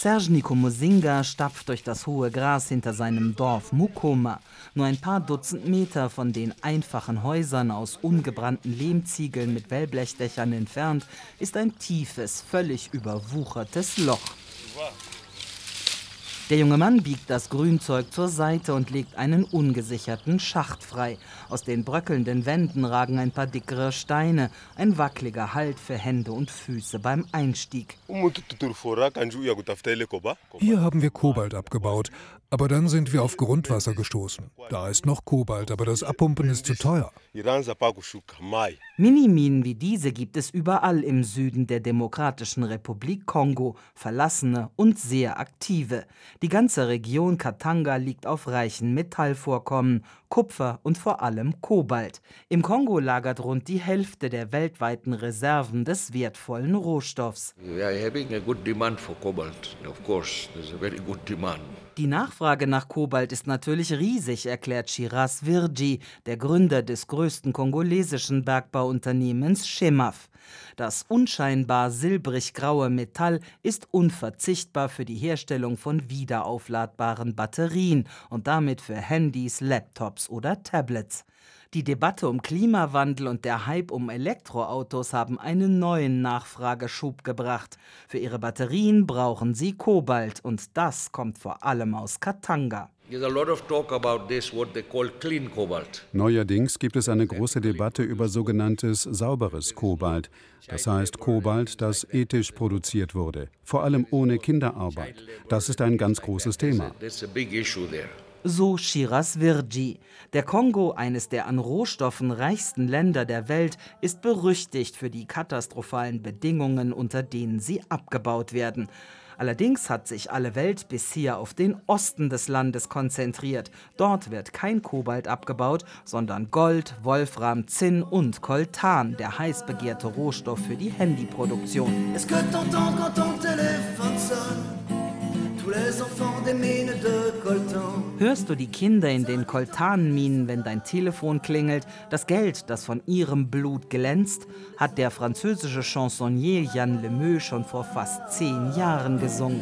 Serge Nikomusinga stapft durch das hohe Gras hinter seinem Dorf Mukoma. Nur ein paar Dutzend Meter von den einfachen Häusern aus ungebrannten Lehmziegeln mit Wellblechdächern entfernt ist ein tiefes, völlig überwuchertes Loch. Der junge Mann biegt das Grünzeug zur Seite und legt einen ungesicherten Schacht frei. Aus den bröckelnden Wänden ragen ein paar dickere Steine, ein wackeliger Halt für Hände und Füße beim Einstieg. Hier haben wir Kobalt abgebaut, aber dann sind wir auf Grundwasser gestoßen. Da ist noch Kobalt, aber das Abpumpen ist zu teuer. Miniminen wie diese gibt es überall im Süden der Demokratischen Republik Kongo, verlassene und sehr aktive. Die ganze Region Katanga liegt auf reichen Metallvorkommen, Kupfer und vor allem Kobalt. Im Kongo lagert rund die Hälfte der weltweiten Reserven des wertvollen Rohstoffs. Die Nachfrage nach Kobalt ist natürlich riesig, erklärt Shiraz Virji, der Gründer des größten kongolesischen Bergbauunternehmens Chemaf. Das unscheinbar silbrig-graue Metall ist unverzichtbar für die Herstellung von wiederaufladbaren Batterien und damit für Handys, Laptops oder Tablets. Die Debatte um Klimawandel und der Hype um Elektroautos haben einen neuen Nachfrageschub gebracht. Für ihre Batterien brauchen sie Kobalt und das kommt vor allem aus Katanga. Neuerdings gibt es eine große Debatte über sogenanntes sauberes Kobalt. Das heißt Kobalt, das ethisch produziert wurde, vor allem ohne Kinderarbeit. Das ist ein ganz großes Thema. So Shiraz Virji. Der Kongo, eines der an Rohstoffen reichsten Länder der Welt, ist berüchtigt für die katastrophalen Bedingungen, unter denen sie abgebaut werden. Allerdings hat sich alle Welt bisher auf den Osten des Landes konzentriert. Dort wird kein Kobalt abgebaut, sondern Gold, Wolfram, Zinn und Coltan, der heiß begehrte Rohstoff für die Handyproduktion. Hörst du die Kinder in den Coltanminen, wenn dein Telefon klingelt, das Geld, das von ihrem Blut glänzt, hat der französische Chansonnier Yann Lemeu schon vor fast 10 Jahren gesungen.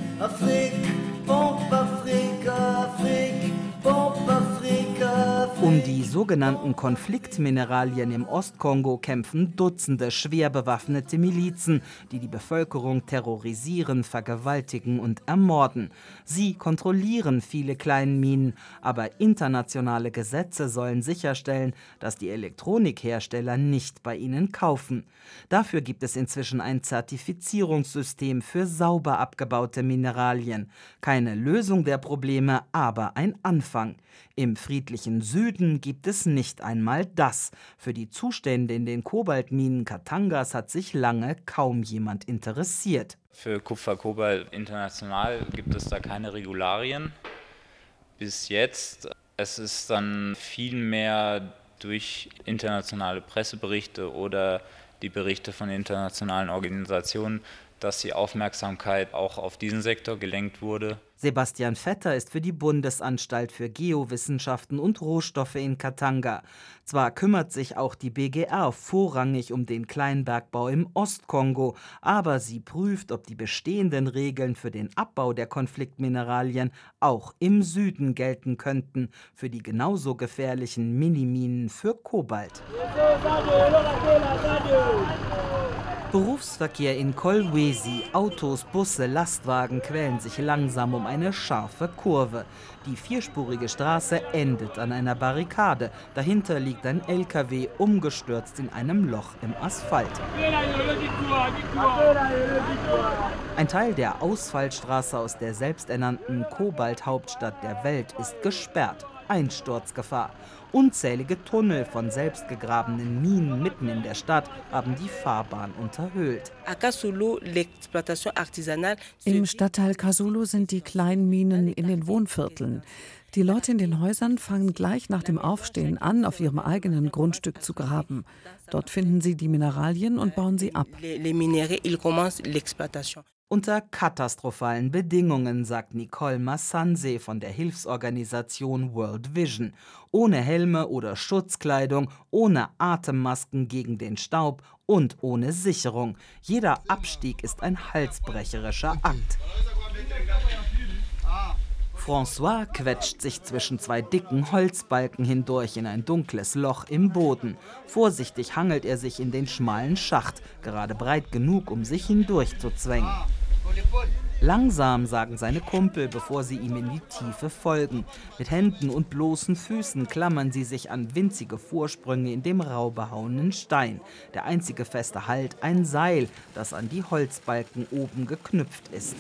Um die sogenannten Konfliktmineralien im Ostkongo kämpfen Dutzende schwer bewaffnete Milizen, die die Bevölkerung terrorisieren, vergewaltigen und ermorden. Sie kontrollieren viele Kleinminen, aber internationale Gesetze sollen sicherstellen, dass die Elektronikhersteller nicht bei ihnen kaufen. Dafür gibt es inzwischen ein Zertifizierungssystem für sauber abgebaute Mineralien. Keine Lösung der Probleme, aber ein Anfang. Im friedlichen Süden gibt es nicht einmal das. Für die Zustände in den Kobaltminen Katangas hat sich lange kaum jemand interessiert. Für Kupfer-Kobalt international gibt es da keine Regularien. Bis jetzt. Es ist dann viel mehr durch internationale Presseberichte oder die Berichte von internationalen Organisationen, dass die Aufmerksamkeit auch auf diesen Sektor gelenkt wurde. Sebastian Vetter ist für die Bundesanstalt für Geowissenschaften und Rohstoffe in Katanga. Zwar kümmert sich auch die BGR vorrangig um den Kleinbergbau im Ostkongo, aber sie prüft, ob die bestehenden Regeln für den Abbau der Konfliktmineralien auch im Süden gelten könnten, für die genauso gefährlichen Miniminen für Kobalt. Berufsverkehr in Kolwezi. Autos, Busse, Lastwagen quälen sich langsam um eine scharfe Kurve. Die vierspurige Straße endet an einer Barrikade. Dahinter liegt ein LKW, umgestürzt in einem Loch im Asphalt. Ein Teil der Ausfallstraße aus der selbsternannten Kobalt-Hauptstadt der Welt ist gesperrt. Einsturzgefahr. Unzählige Tunnel von selbstgegrabenen Minen mitten in der Stadt haben die Fahrbahn unterhöhlt. Im Stadtteil Kasulu sind die kleinen Minen in den Wohnvierteln. Die Leute in den Häusern fangen gleich nach dem Aufstehen an, auf ihrem eigenen Grundstück zu graben. Dort finden sie die Mineralien und bauen sie ab. Unter katastrophalen Bedingungen, sagt Nicole Massanse von der Hilfsorganisation World Vision. Ohne Helme oder Schutzkleidung, ohne Atemmasken gegen den Staub und ohne Sicherung. Jeder Abstieg ist ein halsbrecherischer Akt. François quetscht sich zwischen zwei dicken Holzbalken hindurch in ein dunkles Loch im Boden. Vorsichtig hangelt er sich in den schmalen Schacht, gerade breit genug, um sich hindurch zu zwängen. Langsam, sagen seine Kumpel, bevor sie ihm in die Tiefe folgen. Mit Händen und bloßen Füßen klammern sie sich an winzige Vorsprünge in dem rau behauenen Stein. Der einzige feste Halt, ein Seil, das an die Holzbalken oben geknüpft ist.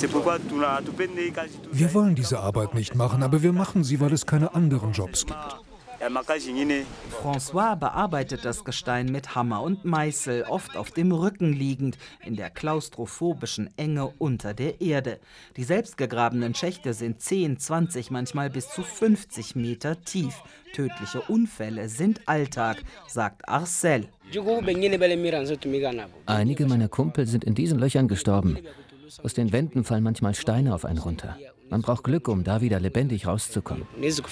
Wir wollen diese Arbeit nicht machen, aber wir machen sie, weil es keine anderen Jobs gibt. François bearbeitet das Gestein mit Hammer und Meißel, oft auf dem Rücken liegend, in der klaustrophobischen Enge unter der Erde. Die selbstgegrabenen Schächte sind 10, 20, manchmal bis zu 50 Meter tief. Tödliche Unfälle sind Alltag, sagt Arcel. Einige meiner Kumpel sind in diesen Löchern gestorben. Aus den Wänden fallen manchmal Steine auf einen runter. Man braucht Glück, um da wieder lebendig rauszukommen.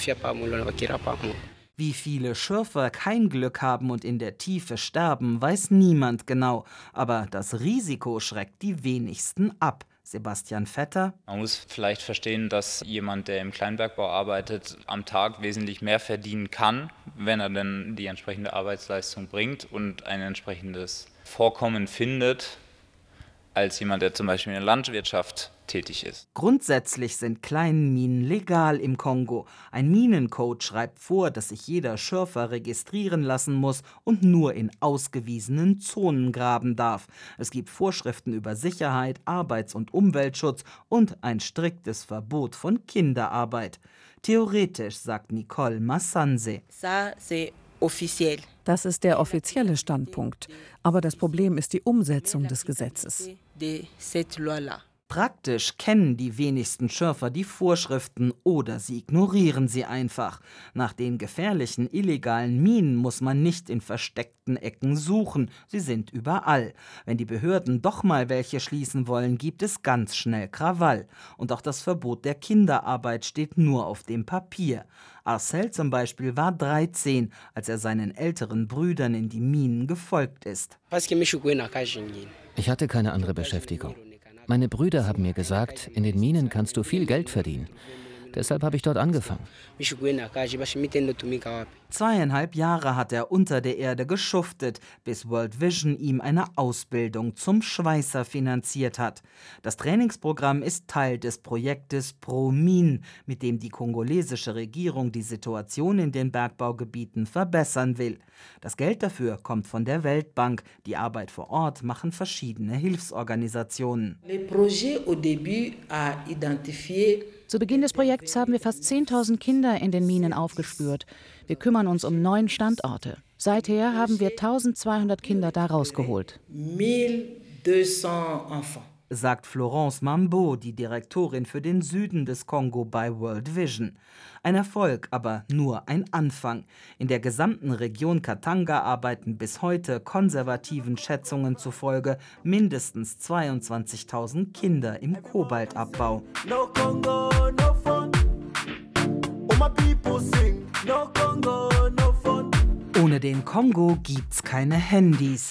Wie viele Schürfer kein Glück haben und in der Tiefe sterben, weiß niemand genau. Aber das Risiko schreckt die wenigsten ab. Sebastian Vetter. Man muss vielleicht verstehen, dass jemand, der im Kleinbergbau arbeitet, am Tag wesentlich mehr verdienen kann, wenn er denn die entsprechende Arbeitsleistung bringt und ein entsprechendes Vorkommen findet, als jemand, der zum Beispiel in der Landwirtschaft tätig ist. Grundsätzlich sind Kleinminen legal im Kongo. Ein Minencode schreibt vor, dass sich jeder Schürfer registrieren lassen muss und nur in ausgewiesenen Zonen graben darf. Es gibt Vorschriften über Sicherheit, Arbeits- und Umweltschutz und ein striktes Verbot von Kinderarbeit. Theoretisch, sagt Nicole Massanse. Das ist der offizielle Standpunkt. Aber das Problem ist die Umsetzung des Gesetzes. Praktisch kennen die wenigsten Schürfer die Vorschriften oder sie ignorieren sie einfach. Nach den gefährlichen illegalen Minen muss man nicht in versteckten Ecken suchen, sie sind überall. Wenn die Behörden doch mal welche schließen wollen, gibt es ganz schnell Krawall. Und auch das Verbot der Kinderarbeit steht nur auf dem Papier. Arcel zum Beispiel war 13, als er seinen älteren Brüdern in die Minen gefolgt ist. Ich hatte keine andere Beschäftigung. Meine Brüder haben mir gesagt, in den Minen kannst du viel Geld verdienen. Deshalb habe ich dort angefangen. 2,5 Jahre hat er unter der Erde geschuftet, bis World Vision ihm eine Ausbildung zum Schweißer finanziert hat. Das Trainingsprogramm ist Teil des Projektes ProMine, mit dem die kongolesische Regierung die Situation in den Bergbaugebieten verbessern will. Das Geld dafür kommt von der Weltbank. Die Arbeit vor Ort machen verschiedene Hilfsorganisationen. Zu Beginn des Projekts haben wir fast 10.000 Kinder in den Minen aufgespürt. Wir kümmern uns um 9 Standorte. Seither haben wir 1.200 Kinder da rausgeholt. 1.200 enfants, sagt Florence Mambo, die Direktorin für den Süden des Kongo bei World Vision. Ein Erfolg, aber nur ein Anfang. In der gesamten Region Katanga arbeiten bis heute konservativen Schätzungen zufolge mindestens 22.000 Kinder im Kobaltabbau. No Congo, no fun. Oh, my people sing. No Congo, no fun. Ohne den Kongo gibt's keine Handys.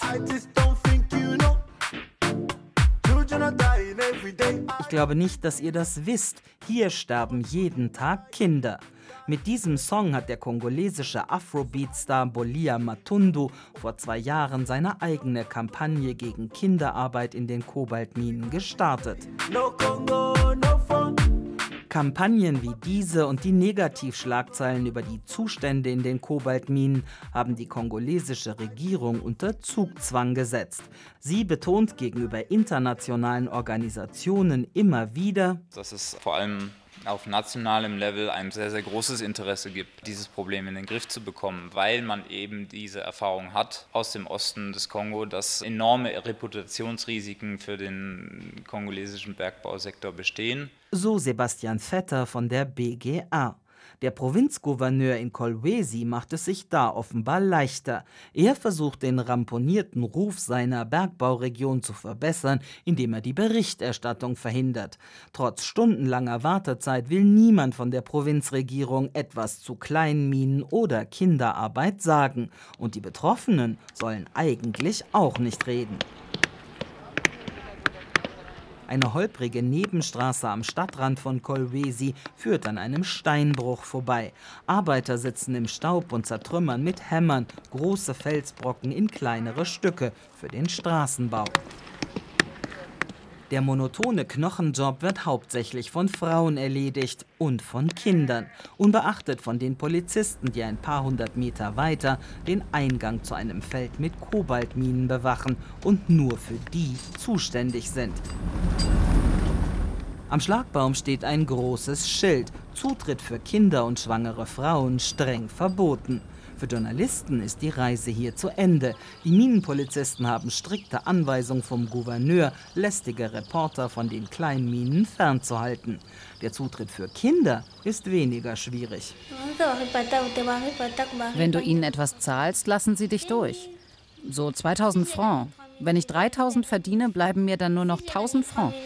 Ich glaube nicht, dass ihr das wisst. Hier sterben jeden Tag Kinder. Mit diesem Song hat der kongolesische Afrobeat-Star Bolia Matundu vor 2 Jahren seine eigene Kampagne gegen Kinderarbeit in den Kobaltminen gestartet. No Congo, no fun. Kampagnen wie diese und die Negativschlagzeilen über die Zustände in den Kobaltminen haben die kongolesische Regierung unter Zugzwang gesetzt. Sie betont gegenüber internationalen Organisationen immer wieder, dass es vor allem auf nationalem Level ein sehr, sehr großes Interesse gibt, dieses Problem in den Griff zu bekommen, weil man eben diese Erfahrung hat aus dem Osten des Kongo, dass enorme Reputationsrisiken für den kongolesischen Bergbausektor bestehen. So Sebastian Vetter von der BGA. Der Provinzgouverneur in Kolwezi macht es sich da offenbar leichter. Er versucht, den ramponierten Ruf seiner Bergbauregion zu verbessern, indem er die Berichterstattung verhindert. Trotz stundenlanger Wartezeit will niemand von der Provinzregierung etwas zu Kleinminen oder Kinderarbeit sagen. Und die Betroffenen sollen eigentlich auch nicht reden. Eine holprige Nebenstraße am Stadtrand von Kolwezi führt an einem Steinbruch vorbei. Arbeiter sitzen im Staub und zertrümmern mit Hämmern große Felsbrocken in kleinere Stücke für den Straßenbau. Der monotone Knochenjob wird hauptsächlich von Frauen erledigt und von Kindern, unbeachtet von den Polizisten, die ein paar hundert Meter weiter den Eingang zu einem Feld mit Kobaltminen bewachen und nur für die zuständig sind. Am Schlagbaum steht ein großes Schild: Zutritt für Kinder und schwangere Frauen streng verboten. Für Journalisten ist die Reise hier zu Ende. Die Minenpolizisten haben strikte Anweisungen vom Gouverneur, lästige Reporter von den Kleinminen fernzuhalten. Der Zutritt für Kinder ist weniger schwierig. Wenn du ihnen etwas zahlst, lassen sie dich durch. So 2000 Francs. Wenn ich 3000 verdiene, bleiben mir dann nur noch 1000 Francs.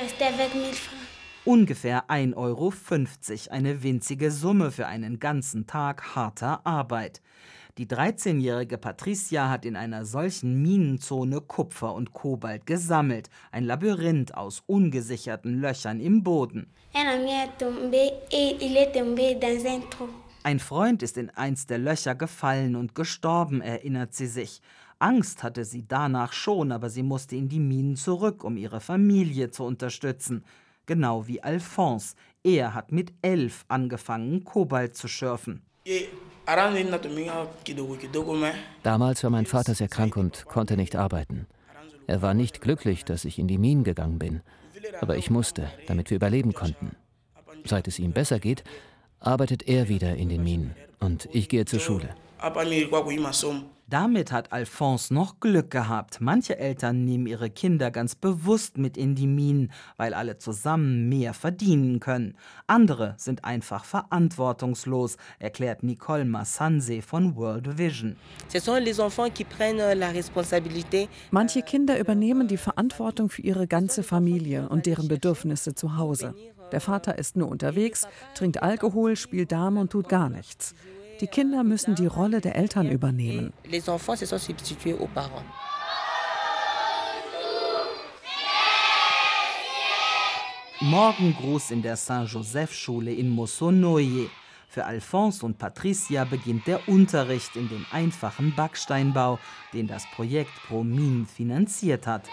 Ungefähr 1,50 €, eine winzige Summe für einen ganzen Tag harter Arbeit. Die 13-jährige Patricia hat in einer solchen Minenzone Kupfer und Kobalt gesammelt. Ein Labyrinth aus ungesicherten Löchern im Boden. Ein Freund ist in eins der Löcher gefallen und gestorben, erinnert sie sich. Angst hatte sie danach schon, aber sie musste in die Minen zurück, um ihre Familie zu unterstützen. Genau wie Alphonse. Er hat mit 11 angefangen, Kobalt zu schürfen. Damals war mein Vater sehr krank und konnte nicht arbeiten. Er war nicht glücklich, dass ich in die Minen gegangen bin. Aber ich musste, damit wir überleben konnten. Seit es ihm besser geht, arbeitet er wieder in den Minen. Und ich gehe zur Schule. Damit hat Alphonse noch Glück gehabt. Manche Eltern nehmen ihre Kinder ganz bewusst mit in die Minen, weil alle zusammen mehr verdienen können. Andere sind einfach verantwortungslos, erklärt Nicole Massanse von World Vision. Manche Kinder übernehmen die Verantwortung für ihre ganze Familie und deren Bedürfnisse zu Hause. Der Vater ist nur unterwegs, trinkt Alkohol, spielt Dame und tut gar nichts. Die Kinder müssen die Rolle der Eltern übernehmen. Morgengruß in der Saint-Joseph-Schule in Mosonoye. Für Alphonse und Patricia beginnt der Unterricht in dem einfachen Backsteinbau, den das Projekt ProMine finanziert hat.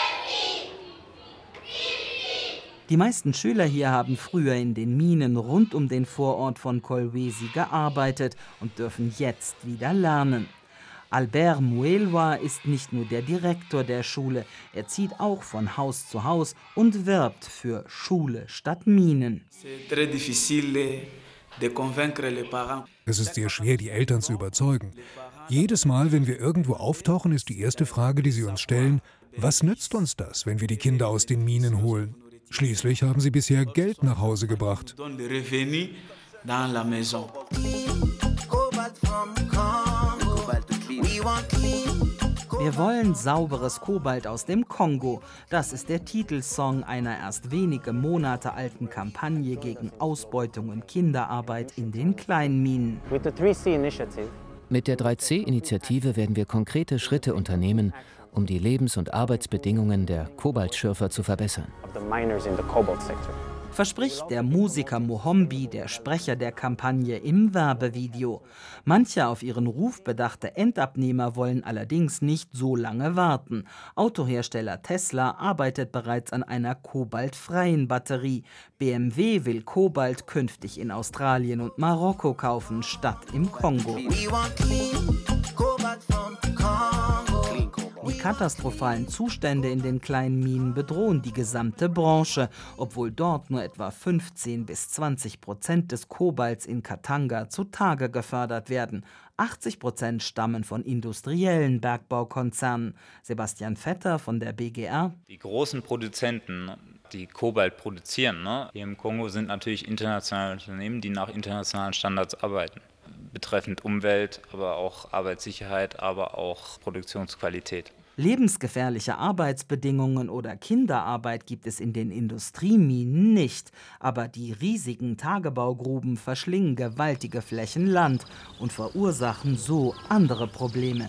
Die meisten Schüler hier haben früher in den Minen rund um den Vorort von Kolwezi gearbeitet und dürfen jetzt wieder lernen. Albert Muelwa ist nicht nur der Direktor der Schule, er zieht auch von Haus zu Haus und wirbt für Schule statt Minen. Es ist sehr schwer, die Eltern zu überzeugen. Jedes Mal, wenn wir irgendwo auftauchen, ist die erste Frage, die sie uns stellen: Was nützt uns das, wenn wir die Kinder aus den Minen holen? Schließlich haben sie bisher Geld nach Hause gebracht. Wir wollen sauberes Kobalt aus dem Kongo. Das ist der Titelsong einer erst wenige Monate alten Kampagne gegen Ausbeutung und Kinderarbeit in den Kleinminen. Mit der 3C-Initiative werden wir konkrete Schritte unternehmen, um die Lebens- und Arbeitsbedingungen der Kobaltschürfer zu verbessern. Verspricht der Musiker Mohombi, der Sprecher der Kampagne, im Werbevideo. Manche auf ihren Ruf bedachte Endabnehmer wollen allerdings nicht so lange warten. Autohersteller Tesla arbeitet bereits an einer kobaltfreien Batterie. BMW will Kobalt künftig in Australien und Marokko kaufen, statt im Kongo. Die katastrophalen Zustände in den kleinen Minen bedrohen die gesamte Branche, obwohl dort nur etwa 15-20% des Kobalts in Katanga zutage gefördert werden. 80% stammen von industriellen Bergbaukonzernen. Sebastian Vetter von der BGR. Die großen Produzenten, die Kobalt produzieren. Ne? Hier im Kongo sind natürlich internationale Unternehmen, die nach internationalen Standards arbeiten. Betreffend Umwelt, aber auch Arbeitssicherheit, aber auch Produktionsqualität. Lebensgefährliche Arbeitsbedingungen oder Kinderarbeit gibt es in den Industrieminen nicht, aber die riesigen Tagebaugruben verschlingen gewaltige Flächen Land und verursachen so andere Probleme.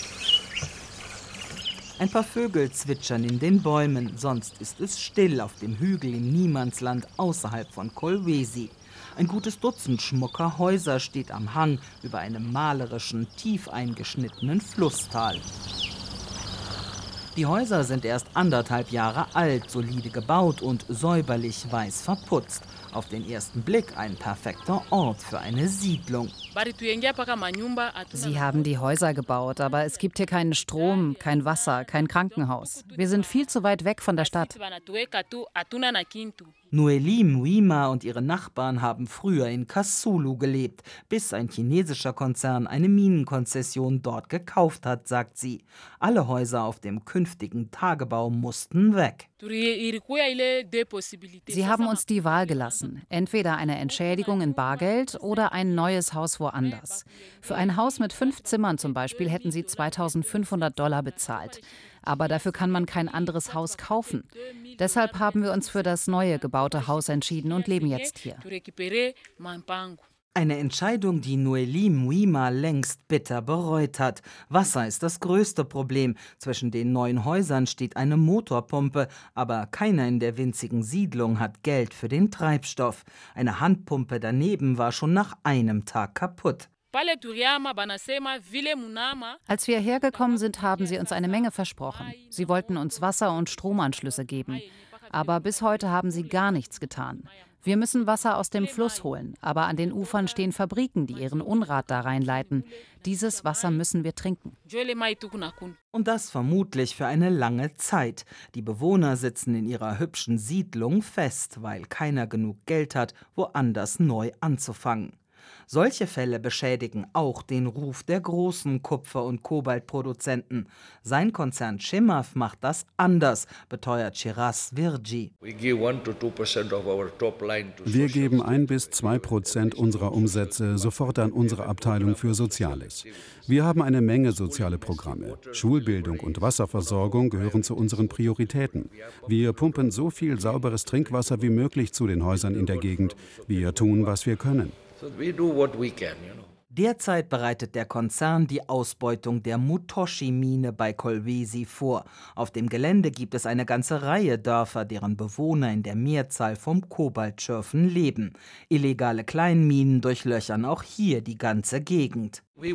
Ein paar Vögel zwitschern in den Bäumen, sonst ist es still auf dem Hügel im Niemandsland außerhalb von Kolwezi. Ein gutes Dutzend schmucker Häuser steht am Hang über einem malerischen, tief eingeschnittenen Flusstal. Die Häuser sind erst 1,5 Jahre alt, solide gebaut und säuberlich weiß verputzt. Auf den ersten Blick ein perfekter Ort für eine Siedlung. Sie haben die Häuser gebaut, aber es gibt hier keinen Strom, kein Wasser, kein Krankenhaus. Wir sind viel zu weit weg von der Stadt. Noelie Muima und ihre Nachbarn haben früher in Kasulu gelebt, bis ein chinesischer Konzern eine Minenkonzession dort gekauft hat, sagt sie. Alle Häuser auf dem künftigen Tagebau mussten weg. Sie haben uns die Wahl gelassen. Entweder eine Entschädigung in Bargeld oder ein neues Haus woanders. Für ein Haus mit 5 Zimmern zum Beispiel hätten sie $2.500 bezahlt. Aber dafür kann man kein anderes Haus kaufen. Deshalb haben wir uns für das neue gebaute Haus entschieden und leben jetzt hier. Eine Entscheidung, die Noelie Muima längst bitter bereut hat. Wasser ist das größte Problem. Zwischen den neuen Häusern steht eine Motorpumpe, aber keiner in der winzigen Siedlung hat Geld für den Treibstoff. Eine Handpumpe daneben war schon nach einem Tag kaputt. Als wir hergekommen sind, haben sie uns eine Menge versprochen. Sie wollten uns Wasser- und Stromanschlüsse geben. Aber bis heute haben sie gar nichts getan. Wir müssen Wasser aus dem Fluss holen, aber an den Ufern stehen Fabriken, die ihren Unrat da reinleiten. Dieses Wasser müssen wir trinken. Und das vermutlich für eine lange Zeit. Die Bewohner sitzen in ihrer hübschen Siedlung fest, weil keiner genug Geld hat, woanders neu anzufangen. Solche Fälle beschädigen auch den Ruf der großen Kupfer- und Kobaltproduzenten. Sein Konzern Chemaf macht das anders, beteuert Shiraz Virji. Wir geben 1-2% unserer Umsätze sofort an unsere Abteilung für Soziales. Wir haben eine Menge soziale Programme. Schulbildung und Wasserversorgung gehören zu unseren Prioritäten. Wir pumpen so viel sauberes Trinkwasser wie möglich zu den Häusern in der Gegend. Wir tun, was wir können. Derzeit bereitet der Konzern die Ausbeutung der Mutoshi-Mine bei Kolwezi vor. Auf dem Gelände gibt es eine ganze Reihe Dörfer, deren Bewohner in der Mehrzahl vom Kobaltschürfen leben. Illegale Kleinminen durchlöchern auch hier die ganze Gegend. Wir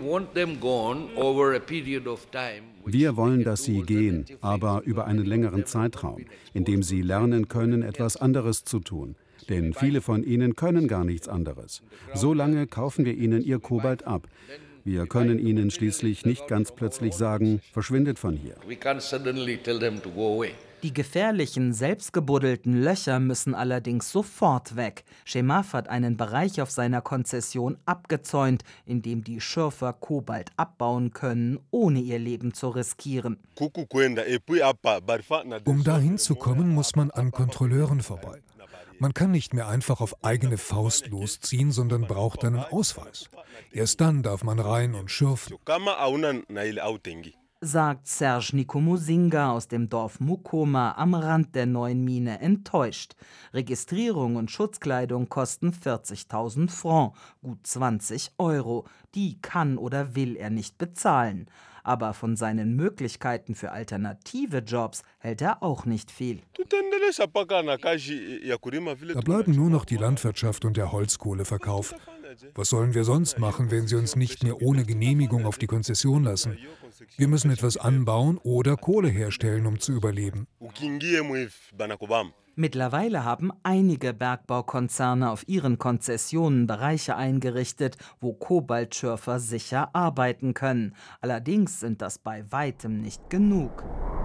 wollen, dass sie gehen, aber über einen längeren Zeitraum, in dem sie lernen können, etwas anderes zu tun. Denn viele von ihnen können gar nichts anderes. So lange kaufen wir ihnen ihr Kobalt ab. Wir können ihnen schließlich nicht ganz plötzlich sagen, verschwindet von hier. Die gefährlichen, selbstgebuddelten Löcher müssen allerdings sofort weg. Chemaf hat einen Bereich auf seiner Konzession abgezäunt, in dem die Schürfer Kobalt abbauen können, ohne ihr Leben zu riskieren. Um dahin zu kommen, muss man an Kontrolleuren vorbei. Man kann nicht mehr einfach auf eigene Faust losziehen, sondern braucht einen Ausweis. Erst dann darf man rein und schürfen. Sagt Serge Nikomusinga aus dem Dorf Mukoma am Rand der neuen Mine enttäuscht. Registrierung und Schutzkleidung kosten 40.000 Francs, gut 20 €. Die kann oder will er nicht bezahlen. Aber von seinen Möglichkeiten für alternative Jobs hält er auch nicht viel. Da bleiben nur noch die Landwirtschaft und der Holzkohleverkauf. Was sollen wir sonst machen, wenn sie uns nicht mehr ohne Genehmigung auf die Konzession lassen? Wir müssen etwas anbauen oder Kohle herstellen, um zu überleben. Mittlerweile haben einige Bergbaukonzerne auf ihren Konzessionen Bereiche eingerichtet, wo Kobaltschürfer sicher arbeiten können. Allerdings sind das bei weitem nicht genug.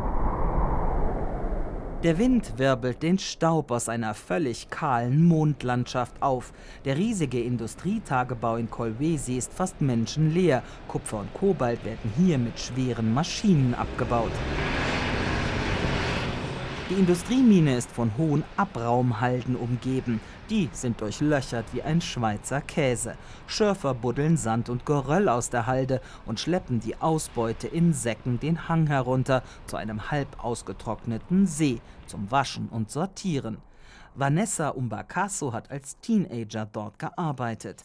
Der Wind wirbelt den Staub aus einer völlig kahlen Mondlandschaft auf. Der riesige Industrietagebau in Kolwezi ist fast menschenleer. Kupfer und Kobalt werden hier mit schweren Maschinen abgebaut. Die Industriemine ist von hohen Abraumhalden umgeben. Die sind durchlöchert wie ein Schweizer Käse. Schürfer buddeln Sand und Geröll aus der Halde und schleppen die Ausbeute in Säcken den Hang herunter zu einem halb ausgetrockneten See zum Waschen und Sortieren. Vanessa Umbakaso hat als Teenager dort gearbeitet.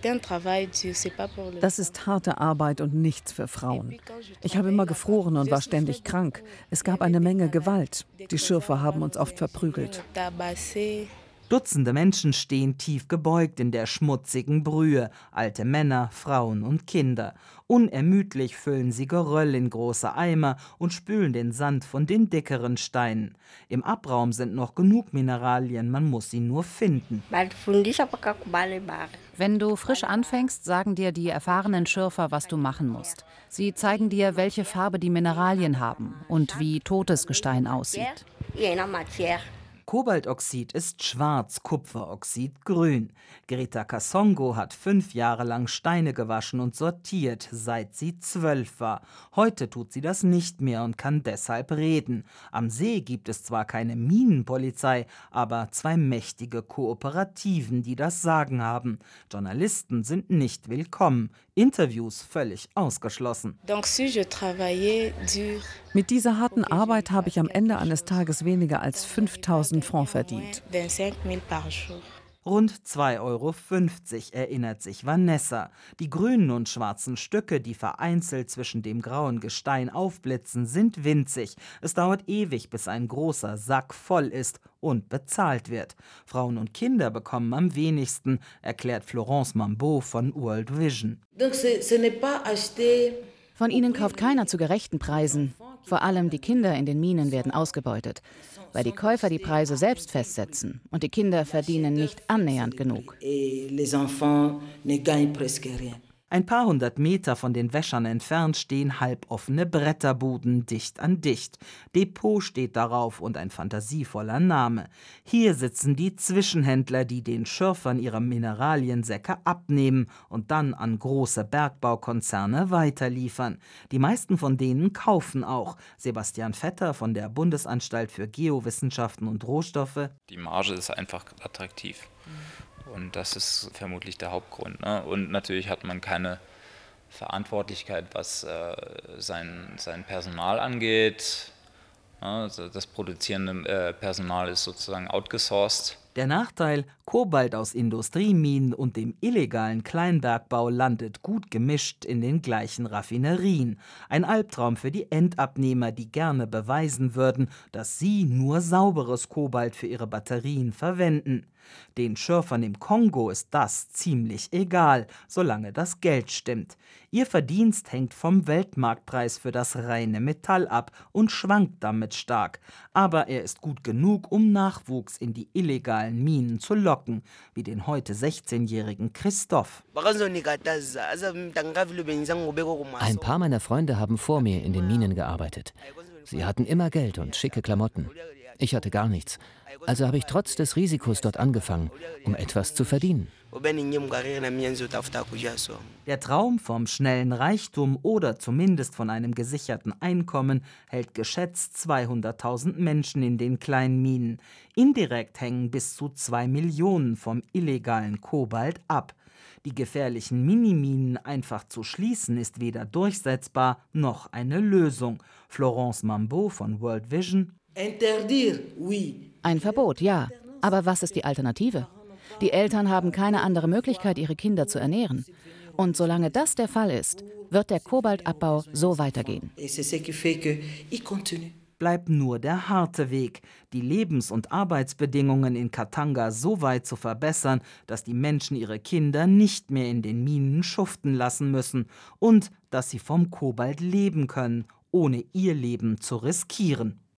Das ist harte Arbeit und nichts für Frauen. Ich habe immer gefroren und war ständig krank. Es gab eine Menge Gewalt. Die Schürfer haben uns oft verprügelt. Dutzende Menschen stehen tief gebeugt in der schmutzigen Brühe, alte Männer, Frauen und Kinder. Unermüdlich füllen sie Geröll in große Eimer und spülen den Sand von den dickeren Steinen. Im Abraum sind noch genug Mineralien, man muss sie nur finden. Wenn du frisch anfängst, sagen dir die erfahrenen Schürfer, was du machen musst. Sie zeigen dir, welche Farbe die Mineralien haben und wie totes Gestein aussieht. Kobaltoxid ist schwarz, Kupferoxid grün. Greta Kasongo hat 5 Jahre lang Steine gewaschen und sortiert, seit sie 12 war. Heute tut sie das nicht mehr und kann deshalb reden. Am See gibt es zwar keine Minenpolizei, aber 2 mächtige Kooperativen, die das Sagen haben. Journalisten sind nicht willkommen, Interviews völlig ausgeschlossen. Mit dieser harten Arbeit habe ich am Ende eines Tages weniger als 5.000 Francs verdient. Rund 2,50 € erinnert sich Vanessa. Die grünen und schwarzen Stücke, die vereinzelt zwischen dem grauen Gestein aufblitzen, sind winzig. Es dauert ewig, bis ein großer Sack voll ist und bezahlt wird. Frauen und Kinder bekommen am wenigsten, erklärt Florence Mambeau von World Vision. Von ihnen kauft keiner zu gerechten Preisen. Vor allem die Kinder in den Minen werden ausgebeutet, weil die Käufer die Preise selbst festsetzen und die Kinder verdienen nicht annähernd genug. Ein paar 100 Meter von den Wäschern entfernt stehen halboffene Bretterbuden dicht an dicht. Depot steht darauf und ein fantasievoller Name. Hier sitzen die Zwischenhändler, die den Schürfern ihre Mineraliensäcke abnehmen und dann an große Bergbaukonzerne weiterliefern. Die meisten von denen kaufen auch. Sebastian Vetter von der Bundesanstalt für Geowissenschaften und Rohstoffe. Die Marge ist einfach attraktiv. Und das ist vermutlich der Hauptgrund. Ne? Und natürlich hat man keine Verantwortlichkeit, was sein Personal angeht. Also das produzierende Personal ist sozusagen outgesourced. Der Nachteil: Kobalt aus Industrieminen und dem illegalen Kleinbergbau landet gut gemischt in den gleichen Raffinerien. Ein Albtraum für die Endabnehmer, die gerne beweisen würden, dass sie nur sauberes Kobalt für ihre Batterien verwenden. Den Schürfern im Kongo ist das ziemlich egal, solange das Geld stimmt. Ihr Verdienst hängt vom Weltmarktpreis für das reine Metall ab und schwankt damit stark. Aber er ist gut genug, um Nachwuchs in die illegalen Minen zu locken, wie den heute 16-jährigen Christoph. Ein paar meiner Freunde haben vor mir in den Minen gearbeitet. Sie hatten immer Geld und schicke Klamotten. Ich hatte gar nichts. Also habe ich trotz des Risikos dort angefangen, um etwas zu verdienen. Der Traum vom schnellen Reichtum oder zumindest von einem gesicherten Einkommen hält geschätzt 200.000 Menschen in den kleinen Minen. Indirekt hängen bis zu 2 Millionen vom illegalen Kobalt ab. Die gefährlichen Miniminen einfach zu schließen, ist weder durchsetzbar noch eine Lösung. Florence Mambeau von World Vision: Ein Verbot, ja. Aber was ist die Alternative? Die Eltern haben keine andere Möglichkeit, ihre Kinder zu ernähren. Und solange das der Fall ist, wird der Kobaltabbau so weitergehen. Bleibt nur der harte Weg, die Lebens- und Arbeitsbedingungen in Katanga so weit zu verbessern, dass die Menschen ihre Kinder nicht mehr in den Minen schuften lassen müssen und dass sie vom Kobalt leben können, ohne ihr Leben zu riskieren.